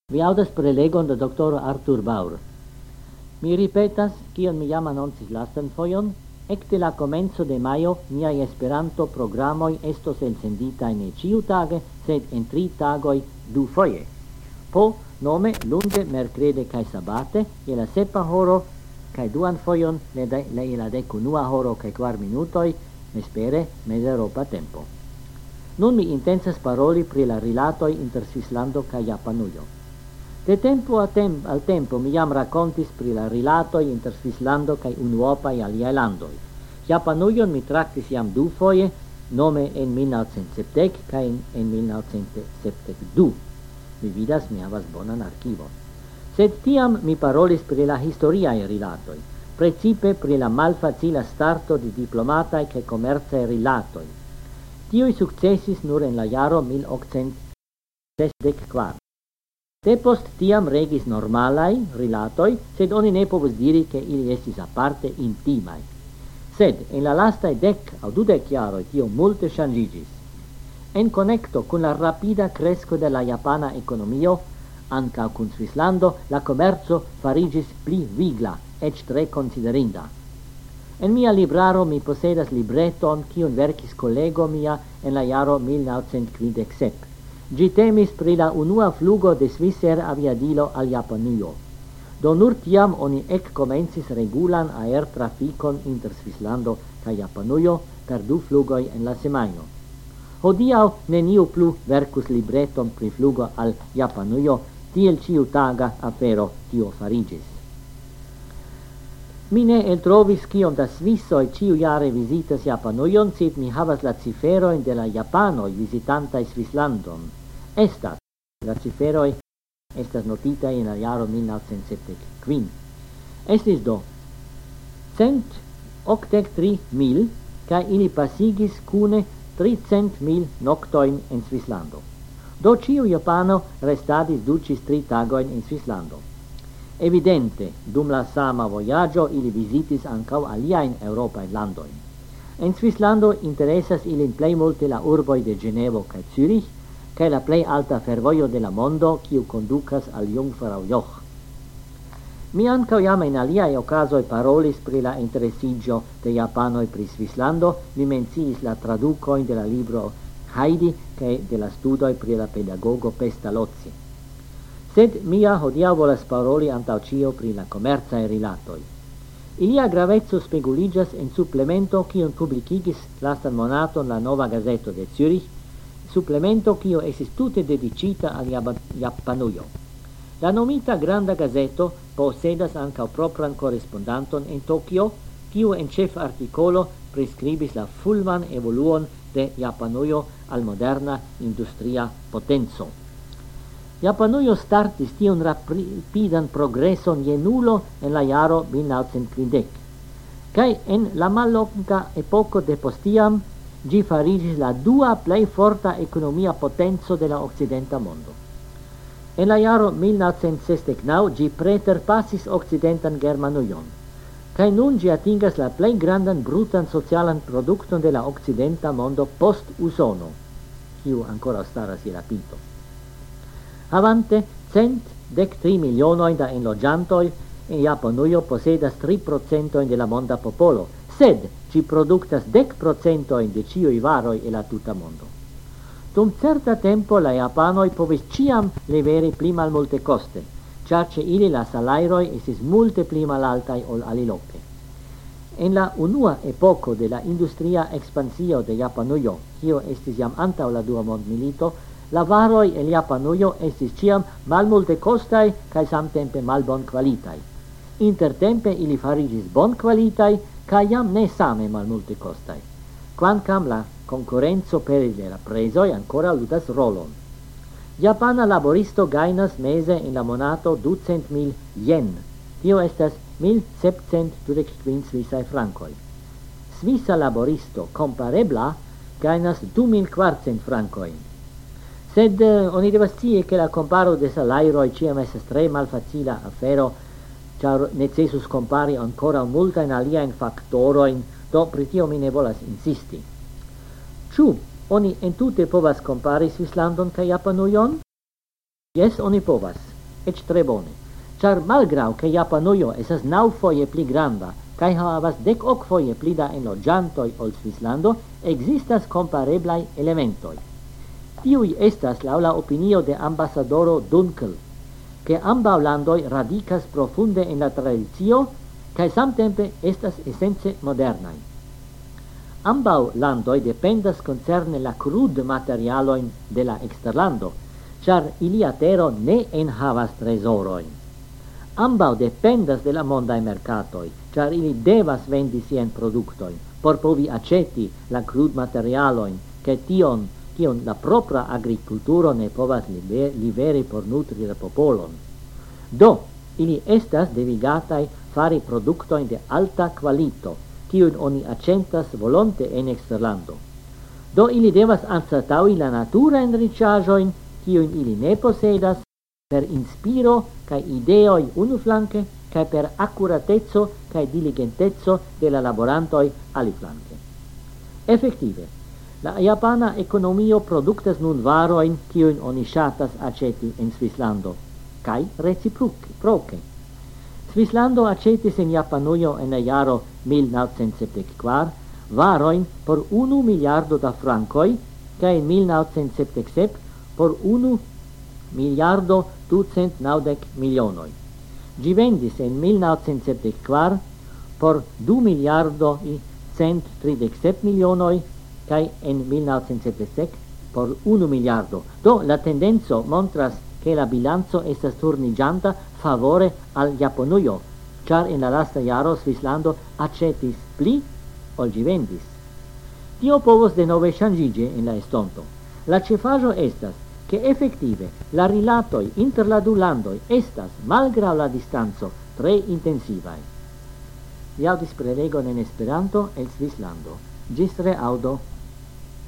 Vi audas prelegon de Dr. Arthur Baur. Mi ripetas, kion mi jam annoncis lastan fojon, ecte la comenzo de maio miai Esperanto programoi estos elsenditai ne ciutage, sed en 3 tagoi 2 foje. Po nome lunde, mercrede cae sabate, je la 7 horo, cae 2 fojon le la 11 horo cae 4 minutoi, vespere meze Europa tempo. Nun mi intensas paroli pri la rilatoi inter Svislando cae Japanujo. De tempo al tempo mi jam racontis pri la rilatoi inter Svislando cae unuopai aliae landoi. Japanujon mi tractis jam 2 foje, nome en 1970 cae en 1972. Mi vidas, mi havas bonan archivo. Sed tiam mi parolis pri la historiae rilatoi, precipe pri la malfacila starto di diplomatae cae commercae rilatoi. Tioi successis nur en la jaro 1864. Depost tiam regis normalai rilatoi, sed oni ne povus diri che ili estis aparte intimai. Sed en la lastae 10 au 12 jaroi tio multe changigis. En connecto con la rapida cresco de la japana economio, anca cun Svislando, la commerzo farigis pli vigla, ec tre considerinda. En mia libraro mi posedas libreton kiun verkis collego mia en la jaro 1957. Gi temis pri la unua flugo de Swissair aviadilo al Japanujo. Do nur tiam oni comencis regulan aer traficon inter Svislando ca Japanujo per 2 flugoi en la semaino. Hodiau neniu plu vercus libreton pri flugo al Japanujo, tiel ciutaga afero tio farigis. Mi ne eltrovis kiom da Svissoi ciu jare visitas Japanujon, sed mi havas la ciferoin de la Japanoi visitantai Svislandon. Estas, la ciferoi estas notitai in la jaro 1975. Estis do 183.000, ca ili pasigis cune 300.000 noctoin en Svislando. Do ciu Japano restadis 2-3 tagoin in Svislando. Evidente, dum la sama voyaggio ili visitis ancau aliaen Europae landoin. En Svislando interessas ilin plei multe la urboi de Genevo ca Zürich, cae la plei alta fervoio de la mondo, quiu conducas al Jungfraujoch. Mi ancau jam in aliae ocasoi parolis pri la interessigio de Japanoi pri Svislando, mi menciis la traducoin de la libro Heidi, cae de la studoi pri la pedagogo Pestalozzi. Sed mia hodiau volas paroli antau cio pri la commercae rilatoi. Ilia gravezzo speguligas en supplemento quion publicigis lastan monaton la Nova Gazeto de Zürich, supplemento quio esis tute dedicita al Japanujo. La nomita Granda Gazeto posedas ancau propran correspondanton en Tokio, quio en chef articolo prescribis la fulman evoluon de Japanujo al moderna industria potenzo. Japanujo startis tion rapidan progresson je nulo en la jaro 1950. Kai en la mallonga epoco de postiam gi farigis la dua plei forta economia potenzo de la occidenta mondo. En la jaro 1969 gi preterpassis occidentan Germanujon, kai nun gi atingas la plei grandan brutan socialan produkton de la occidenta mondo post Usono, kiu ancora staras je rapito. Havante 113 milionoi da enlogiantoi, en Japanujo posedas 3% de la monda popolo, sed ci productas 10% de ciui varoi e la tuta mondo. Dum certa tempo la Japanoi povis ciam leveri pli mal multe coste, char ce ili la salairoi esis multe pli mal altai ol aliloque. En la unua epoco de la industria expansio de Japanujo, kio estis jam antau la dua mondmilito, la varoi el Japanujo estis ciam mal multe costai cae samtempe mal bon qualitai. Intertempe ili farigis bon qualitai, ca iam ne same mal multe costai. Quancam la concurrenzo per de la presoi ancora ludas rolon. Japana laboristo gainas mese in la monato 200.000 yen. Tio estas 1.725 Swissae francoi. Svissa laboristo comparebla gainas 2.400 francoi. Sed oni devas scii che la comparo de salairoi ciam esas tre malfacila afero, char necessus compari ancora multa in aliaen factoroin, do pritio mi ne volas insisti. Ciu oni entute povas compari Svislandon ca Japanujon? Yes, oni povas. ec tre bone. Char malgrau che Japanuio esas 9 foje pli granda, kai havas 10 foje pli da enloĝantoj ol Svislando, existas compareblai elementoi. Tiui estas laŭ la opinio de ambasadoro Dunkel, che ambaŭ landoj radicas profunde en la tradicio, kai samtempe estas esence modernai. Ambaŭ landoj dependas concerne la crud materialoin de la exterlando, char ilia tero ne enhavas tresorojn. Ambaŭ dependas de la mondaj mercatoj, char ili devas vendi sian produktojn por povi aceti la crud materialoin, che kion la propra agriculturo ne povas liveri por nutri la popolon. Do, ili estas devigataj fari produktojn de alta kvalito, kiujn oni accentas volonte en exterlando. Do ili devas anstataŭi la naturajn riĉaĵojn, kiujn ili ne posedas, per inspiro kaj ideoj unuflanke, kaj per accurateco kaj diligenteco de la laborantoj aliflanke. Efektive, la japana ekonomio produktas nun varojn, kiujn oni ŝatas aceti en Svislando, kaj reciproke. Svislando acetis en Japanujo en la jaro 1974 varojn por 1 miliardo da frankoj, kaj en 1977 por 1 miliardo 290 milionoj. Ĝi vendis en 1974 por 2 miliardo 137 milionoj kaj en 1976 por 1 miliardo. Do la tendenzo montras che la bilanzo estas turniĝanta favore al Japanujo, char en la lasta jaro Svislando acetis pli ol ĝi vendis. Tio povos denove ŝanĝiĝi en la estonto. La ĉefaĵo estas, che effettive la rilatoi inter la du landoi estas, malgrau la distanzo, tre intensivae. Vi audis prelegon en Esperanto el Svislando. Gis reaudo.